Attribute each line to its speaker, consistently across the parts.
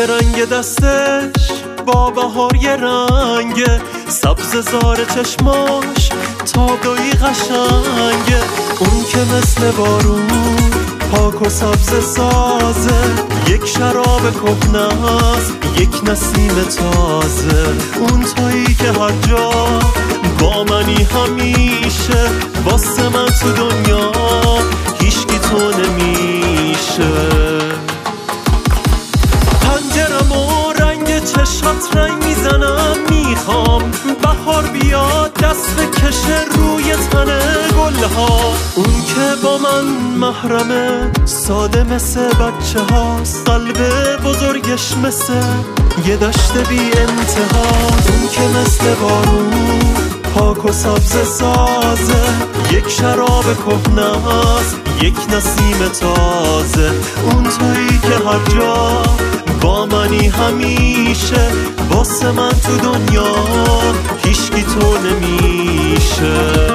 Speaker 1: که رنگ دستش با بهار یه رنگ، سبز زار چشماش تابلوی قشنگه. اون که مثل بارون پاک و سبز سازه، یک شراب کهنه‌ست یک نسیم تازه. اون تویی که هر جا با منی همیشه، واسه من تو دنیا هیچکی تو نمیشه. پنجرمو رنگ چشات رنگ میزنم، میخوام بهار بیاد دست بکشه روی تن گلها. اون که با من محرمه ساده مثل بچه هاست، قلب بزرگش مثل یه دشت بی انتهاست. اون که مثل بارون پاک و سبز سازه، یک شراب کهنه‌ست یک نسیم تازه. اون تویی که هر جا با منی همیشه، واسه من تو دنیا هیچکی تو نمیشه.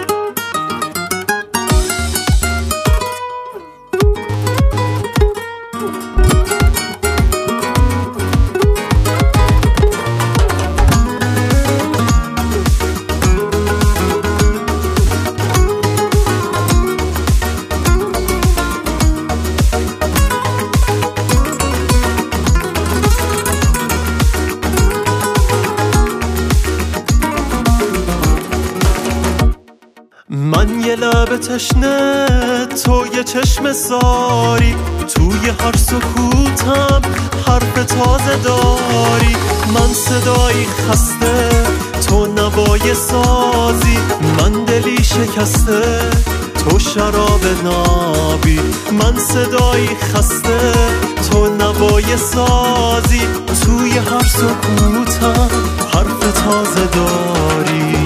Speaker 1: من یه لب تشنه تو یه چشم ساری، توی هر سکوتم حرف تازه داری. من صدایی خسته تو نوای سازی، من دلی شکسته تو شراب نابی. من صدایی خسته تو نوای سازی، توی هر سکوتم حرف تازه داری.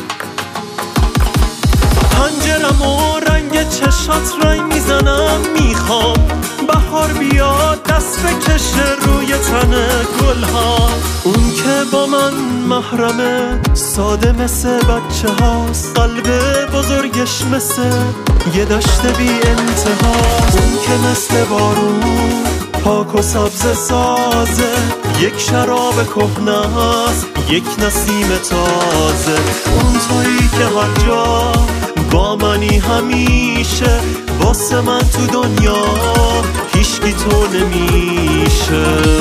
Speaker 1: پنجرمو رنگ چشات رنگ میزنم، میخوام بهار بیاد دست بکشه روی تن گلها. اون که با من محرمه ساده مثل بچه هاست، قلب بزرگش مثل یه دشت بی انتهاست. اون که مثل بارون پاک و سبز سازه، یک شراب کهنه‌ست یک نسیم تازه. اون تویی که هر جا با منی همیشه، واسه من تو دنیا هیچکی تو نمیشه.